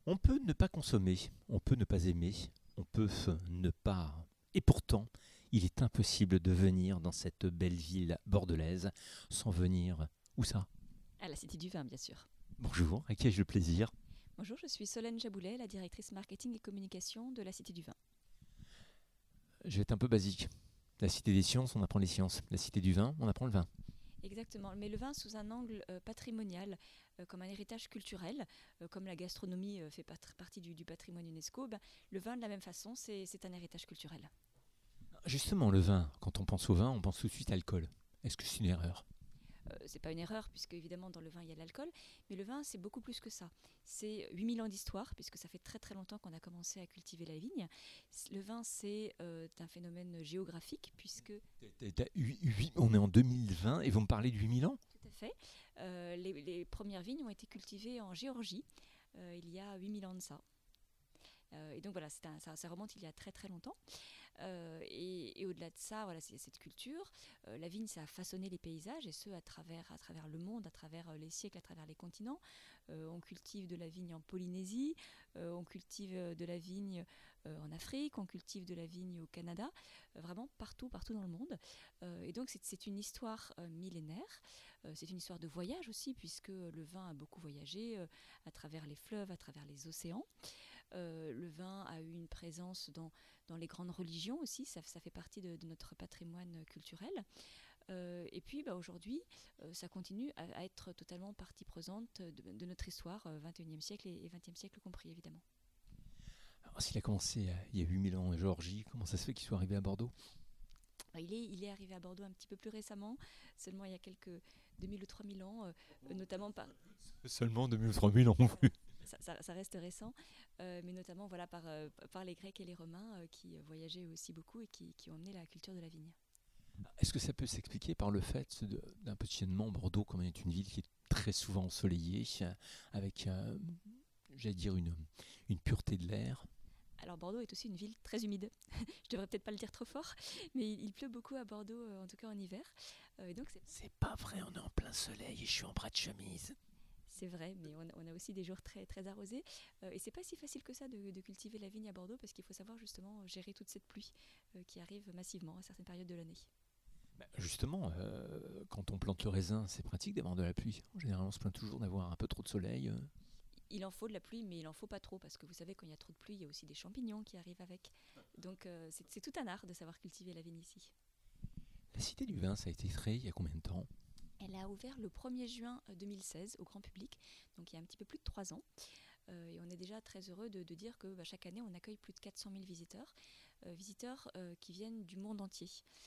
On peut ne pas consommer, on peut ne pas aimer, on peut ne pas... Et pourtant, il est impossible de venir dans cette belle ville bordelaise sans venir... Où ça? À la Cité du Vin, bien sûr. Bonjour, à qui ai-je le plaisir? Bonjour, je suis Solène Jaboulet, la directrice marketing et communication de la Cité du Vin. Je vais être un peu basique. La cité des sciences, on apprend les sciences. La cité du vin, on apprend le vin. Exactement, mais le vin sous un angle patrimonial, comme un héritage culturel, comme la gastronomie fait partie du patrimoine UNESCO, le vin de la même façon, c'est un héritage culturel. Justement, le vin, quand on pense au vin, on pense tout de suite alcool. Est-ce que c'est une erreur? C'est pas une erreur, puisque évidemment dans le vin il y a l'alcool, mais le vin c'est beaucoup plus que ça. C'est 8000 ans d'histoire, puisque ça fait très très longtemps qu'on a commencé à cultiver la vigne. Le vin c'est un phénomène géographique, puisque... On est en 2020 et vous me parlez de 8000 ans? Tout à fait. Les premières vignes ont été cultivées en Géorgie il y a 8000 ans de ça. Et donc voilà, ça remonte il y a très très longtemps. Et au-delà de ça, voilà, c'est cette culture. La vigne, ça a façonné les paysages, et ce, à travers le monde, à travers les siècles, à travers les continents. On cultive de la vigne en Polynésie, on cultive de la vigne en Afrique, on cultive de la vigne au Canada, vraiment partout dans le monde. Et donc c'est une histoire millénaire. C'est une histoire de voyage aussi, puisque le vin a beaucoup voyagé à travers les fleuves, à travers les océans. Le vin a eu une présence dans les grandes religions aussi, ça fait partie de notre patrimoine culturel. Et puis aujourd'hui, ça continue à être totalement partie prenante de notre histoire, 21e siècle et 20e siècle compris évidemment. Alors, s'il a commencé il y a 8000 ans en Géorgie, comment ça se fait qu'il soit arrivé à Bordeaux? Il est arrivé à Bordeaux un petit peu plus récemment, seulement il y a quelques 2000 ou 3000 ans, notamment par... Seulement 2000 ou 3000 ans. Ça reste récent, mais notamment voilà, par les Grecs et les Romains qui voyageaient aussi beaucoup et qui ont emmené la culture de la vigne. Est-ce que ça peut s'expliquer par le fait d'un positionnement Bordeaux comme est une ville qui est très souvent ensoleillée, avec, j'allais dire, une pureté de l'air? Alors Bordeaux est aussi une ville très humide. Je devrais peut-être pas le dire trop fort, mais il pleut beaucoup à Bordeaux, en tout cas en hiver. Et donc c'est pas vrai, on est en plein soleil et je suis en bras de chemise. C'est vrai, mais on a aussi des jours très, très arrosés. Et c'est pas si facile que ça de cultiver la vigne à Bordeaux, parce qu'il faut savoir justement gérer toute cette pluie qui arrive massivement à certaines périodes de l'année. Justement, quand on plante le raisin, c'est pratique d'avoir de la pluie. En général, on se plaint toujours d'avoir un peu trop de soleil. Il en faut de la pluie, mais il en faut pas trop, parce que vous savez, quand il y a trop de pluie, il y a aussi des champignons qui arrivent avec. Donc c'est tout un art de savoir cultiver la vigne ici. La Cité du Vin, ça a été créé il y a combien de temps? Elle a ouvert le 1er juin 2016 au grand public, donc il y a un petit peu plus de 3 ans. Et on est déjà très heureux de dire que chaque année, on accueille plus de 400 000 visiteurs qui viennent du monde entier,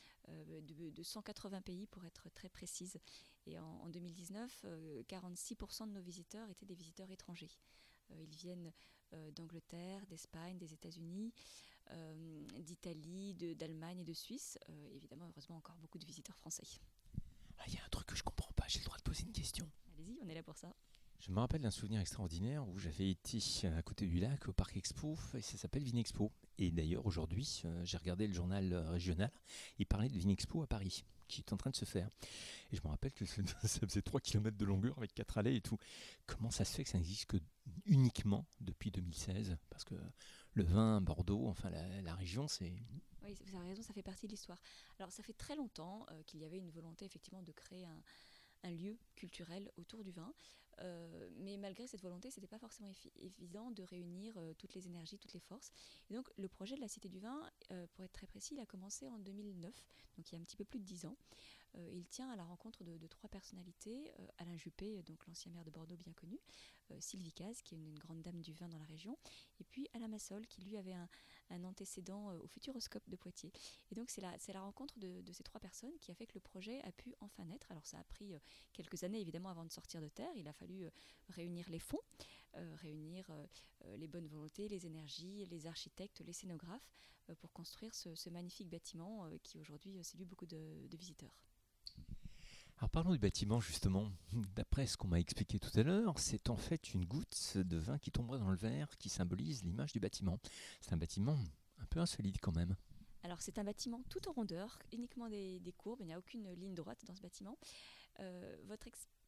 de 180 pays pour être très précise. Et en 2019, 46% de nos visiteurs étaient des visiteurs étrangers. Ils viennent d'Angleterre, d'Espagne, des États-Unis, d'Italie, d'Allemagne et de Suisse. Évidemment, heureusement, encore beaucoup de visiteurs français. Il y a un truc que je comprends pas, j'ai le droit de poser une question. Allez-y, on est là pour ça. Je me rappelle d'un souvenir extraordinaire où j'avais été à côté du lac au Parc Expo, et ça s'appelle Vinexpo. Et d'ailleurs aujourd'hui, j'ai regardé le journal régional, il parlait de Vinexpo à Paris, qui est en train de se faire. Et je me rappelle que ça faisait 3 km de longueur avec 4 allées et tout. Comment ça se fait que ça n'existe que uniquement depuis 2016? Parce que le vin, Bordeaux, enfin la région, c'est... Oui, vous avez raison, ça fait partie de l'histoire. Alors ça fait très longtemps qu'il y avait une volonté effectivement de créer un lieu culturel autour du vin. Mais malgré cette volonté, ce n'était pas forcément évident de réunir toutes les énergies, toutes les forces. Et donc le projet de la Cité du Vin, pour être très précis, il a commencé en 2009, donc il y a un petit peu plus de 10 ans. Il tient à la rencontre de 3 personnalités, Alain Juppé, donc l'ancien maire de Bordeaux bien connu, Sylvie Cazes, qui est une grande dame du vin dans la région, et puis Alain Massol, qui lui avait un antécédent au Futuroscope de Poitiers. Et donc c'est la rencontre de ces 3 personnes qui a fait que le projet a pu enfin naître. Alors ça a pris quelques années évidemment avant de sortir de terre. Il a fallu réunir les fonds, réunir les bonnes volontés, les énergies, les architectes, les scénographes, pour construire ce magnifique bâtiment qui aujourd'hui séduit beaucoup de visiteurs. Alors parlons du bâtiment justement. D'après ce qu'on m'a expliqué tout à l'heure, c'est en fait une goutte de vin qui tomberait dans le verre qui symbolise l'image du bâtiment. C'est un bâtiment un peu insolite quand même. Alors c'est un bâtiment tout en rondeur, uniquement des courbes, il n'y a aucune ligne droite dans ce bâtiment. Votre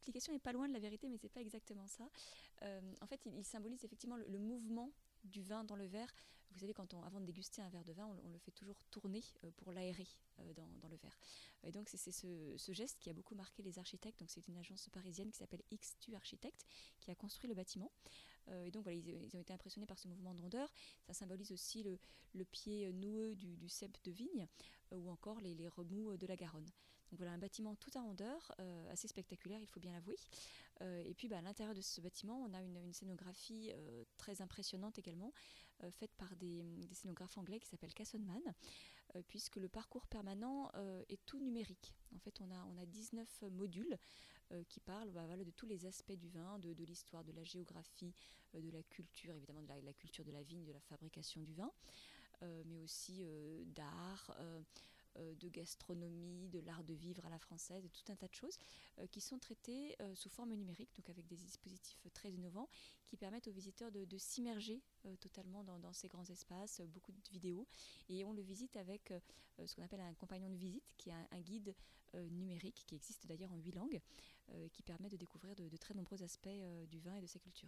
l'explication n'est pas loin de la vérité, mais c'est pas exactement ça. En fait, il symbolise effectivement le mouvement du vin dans le verre. Vous savez, avant de déguster un verre de vin, on le fait toujours tourner pour l'aérer dans le verre. Et donc, c'est ce geste qui a beaucoup marqué les architectes. Donc, c'est une agence parisienne qui s'appelle X-Tu Architecte qui a construit le bâtiment. Et donc, voilà, ils ont été impressionnés par ce mouvement de rondeur. Ça symbolise aussi le pied noueux du cep de vigne ou encore les remous de la Garonne. Donc voilà, un bâtiment tout en rondeur, assez spectaculaire, il faut bien l'avouer. Et puis à l'intérieur de ce bâtiment, on a une scénographie très impressionnante également, faite par des scénographes anglais qui s'appellent Cassonman, puisque le parcours permanent est tout numérique. En fait, on a 19 modules qui parlent de tous les aspects du vin, de l'histoire, de la géographie, de la culture, évidemment de la culture de la vigne, de la fabrication du vin, mais aussi d'art, de gastronomie, de l'art de vivre à la française, et tout un tas de choses qui sont traitées sous forme numérique, donc avec des dispositifs très innovants qui permettent aux visiteurs de s'immerger totalement dans ces grands espaces, beaucoup de vidéos, et on le visite avec ce qu'on appelle un compagnon de visite, qui est un guide numérique qui existe d'ailleurs en 8 langues, qui permet de découvrir de très nombreux aspects du vin et de sa culture.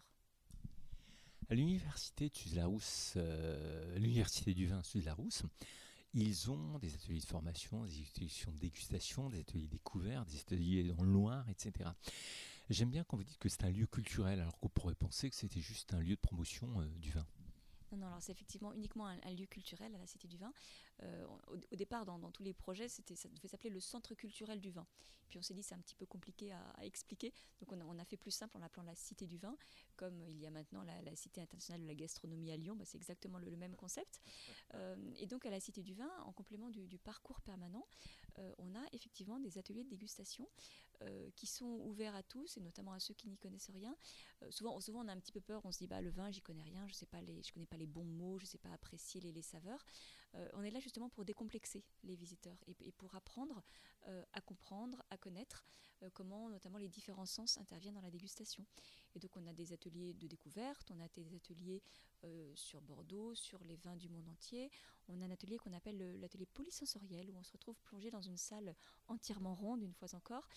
À l'université de Suze-la-Rousse, l'université du vin Suze-la-Rousse, ils ont des ateliers de formation, des ateliers de dégustation, des ateliers découvertes, des ateliers dans le Loir, etc. J'aime bien quand vous dites que c'est un lieu culturel, alors qu'on pourrait penser que c'était juste un lieu de promotion du vin. Non, alors c'est effectivement uniquement un lieu culturel à la Cité du Vin. Au départ, dans tous les projets, ça devait s'appeler le Centre culturel du vin. Puis on s'est dit c'est un petit peu compliqué à expliquer, donc on a fait plus simple en l'appelant la Cité du Vin, comme il y a maintenant la Cité internationale de la gastronomie à Lyon, c'est exactement le même concept. Et donc à la Cité du Vin, en complément du parcours permanent, on a effectivement des ateliers de dégustation qui sont ouverts à tous, et notamment à ceux qui n'y connaissent rien. Souvent on a un petit peu peur, on se dit le vin j'y connais rien, je connais pas les bons mots, je sais pas apprécier les saveurs. On est là justement pour décomplexer les visiteurs et pour apprendre à comprendre, à connaître comment notamment les différents sens interviennent dans la dégustation. Et donc on a des ateliers de découverte, on a des ateliers sur Bordeaux, sur les vins du monde entier. On a un atelier qu'on appelle l'atelier polysensoriel, où on se retrouve plongé dans une salle entièrement ronde, une fois encore,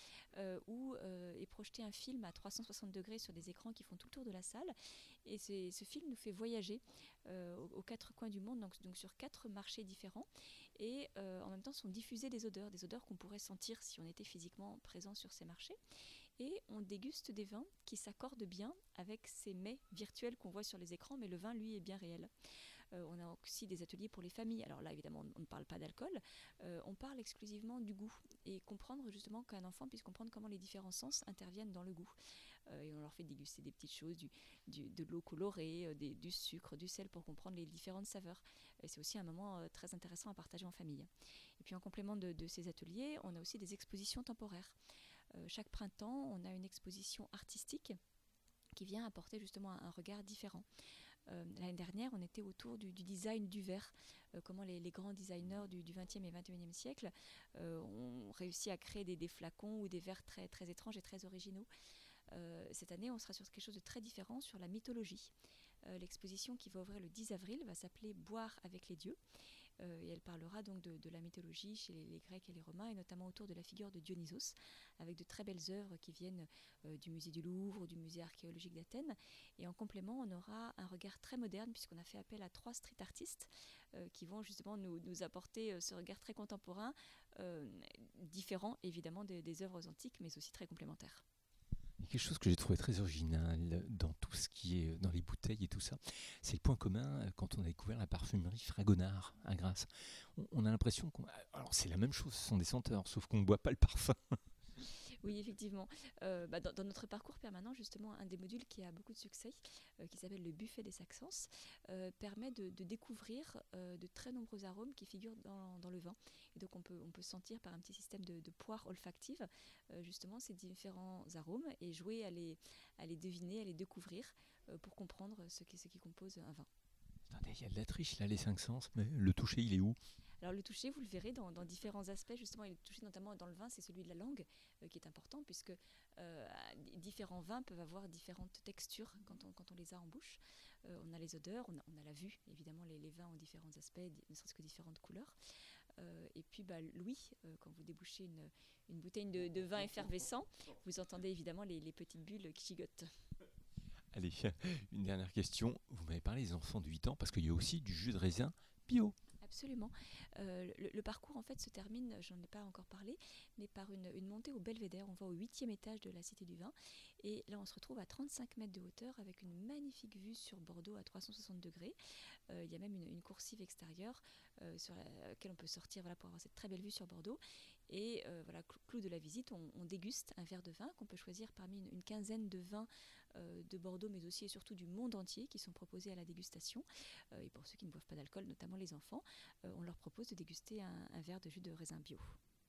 où est projeté un film à 360 degrés sur des écrans qui font tout le tour de la salle. Et ce film nous fait voyager aux 4 coins du monde, donc sur 4 marchés différents. Et en même temps sont diffusées des odeurs qu'on pourrait sentir si on était physiquement présent sur ces marchés. Et on déguste des vins qui s'accordent bien avec ces mets virtuels qu'on voit sur les écrans, mais le vin, lui, est bien réel. On a aussi des ateliers pour les familles. Alors là, évidemment, on ne parle pas d'alcool, on parle exclusivement du goût, et comprendre justement qu'un enfant puisse comprendre comment les différents sens interviennent dans le goût. Et on leur fait déguster des petites choses, de l'eau colorée, du sucre, du sel, pour comprendre les différentes saveurs. Et c'est aussi un moment très intéressant à partager en famille. Et puis en complément de ces ateliers, on a aussi des expositions temporaires. Chaque printemps, on a une exposition artistique qui vient apporter justement un regard différent. L'année dernière, on était autour du design du verre, comment les grands designers du XXe et XXIe siècle ont réussi à créer des flacons ou des verres très, très étranges et très originaux. Cette année, on sera sur quelque chose de très différent, sur la mythologie. L'exposition qui va ouvrir le 10 avril va s'appeler « Boire avec les dieux ». Et elle parlera donc de la mythologie chez les Grecs et les Romains, et notamment autour de la figure de Dionysos, avec de très belles œuvres qui viennent du musée du Louvre ou du musée archéologique d'Athènes. Et en complément, on aura un regard très moderne, puisqu'on a fait appel à 3 street artistes qui vont justement nous apporter ce regard très contemporain, différent évidemment des œuvres antiques, mais aussi très complémentaire. Il y a quelque chose que j'ai trouvé très original dans tout ce qui est dans les bouteilles et tout ça, c'est le point commun quand on a découvert la parfumerie Fragonard à Grasse. On a l'impression alors c'est la même chose, ce sont des senteurs, sauf qu'on ne boit pas le parfum. Oui, effectivement. Dans notre parcours permanent, justement, un des modules qui a beaucoup de succès, qui s'appelle le buffet des cinq sens, permet de découvrir de très nombreux arômes qui figurent dans le vin. Et donc on peut sentir par un petit système de poire olfactive justement ces différents arômes, et jouer à les deviner, à les découvrir pour comprendre ce qui compose un vin. Attendez, il y a de la triche là, les 5 sens, mais le toucher il est où ? Alors le toucher, vous le verrez dans différents aspects, justement, et le toucher notamment dans le vin, c'est celui de la langue qui est important, puisque différents vins peuvent avoir différentes textures quand on les a en bouche. On a les odeurs, on a la vue, évidemment les vins ont différents aspects, ne serait-ce que différentes couleurs. Et puis Louis, quand vous débouchez une bouteille de vin effervescent, vous entendez évidemment les petites bulles qui gigotent. Allez, une dernière question. Vous m'avez parlé des enfants de 8 ans parce qu'il y a aussi du jus de raisin bio. Absolument. Le parcours en fait se termine, j'en ai pas encore parlé, mais par une montée au Belvédère. On va au 8e étage de la Cité du Vin et là on se retrouve à 35 mètres de hauteur avec une magnifique vue sur Bordeaux à 360 degrés. Il y a même une coursive extérieure sur laquelle on peut sortir pour avoir cette très belle vue sur Bordeaux. Et clou de la visite, on déguste un verre de vin qu'on peut choisir parmi une quinzaine de vins de Bordeaux, mais aussi et surtout du monde entier qui sont proposés à la dégustation. Et pour ceux qui ne boivent pas d'alcool, notamment les enfants, on leur propose de déguster un verre de jus de raisin bio.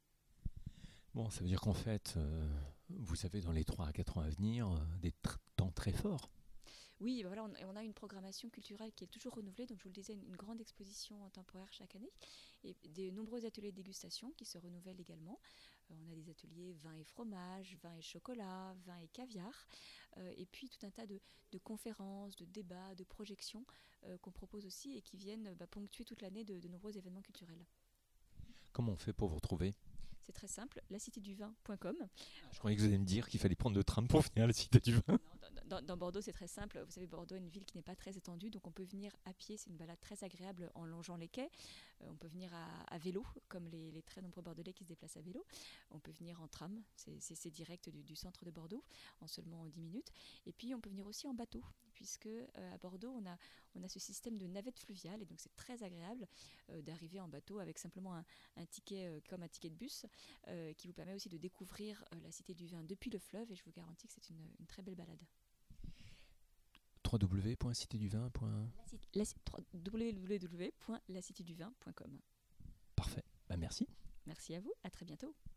Bon, ça veut dire qu'en fait, vous avez dans les 3 à 4 ans à venir des temps très forts. Oui, on a une programmation culturelle qui est toujours renouvelée. Donc, je vous le disais, une grande exposition temporaire chaque année et de nombreux ateliers de dégustation qui se renouvellent également. On a des ateliers vin et fromage, vin et chocolat, vin et caviar, et puis tout un tas de conférences, de débats, de projections qu'on propose aussi et qui viennent ponctuer toute l'année de nombreux événements culturels. Comment on fait pour vous retrouver ? C'est très simple, laciteduvin.com. Je croyais que vous alliez me dire qu'il fallait prendre le tram pour venir à la Cité du Vin. Dans Bordeaux, c'est très simple. Vous savez, Bordeaux est une ville qui n'est pas très étendue, donc on peut venir à pied. C'est une balade très agréable en longeant les quais. On peut venir à vélo, comme les très nombreux Bordelais qui se déplacent à vélo. On peut venir en tram, c'est direct du centre de Bordeaux, en seulement 10 minutes. Et puis, on peut venir aussi en bateau, puisque à Bordeaux, on a ce système de navette fluviale, et donc c'est très agréable d'arriver en bateau avec simplement un ticket, comme un ticket de bus, qui vous permet aussi de découvrir la Cité du Vin depuis le fleuve, et je vous garantis que c'est une très belle balade. www.citeduvin.com www.laciteduvin.com. Parfait, merci. Merci à vous, à très bientôt.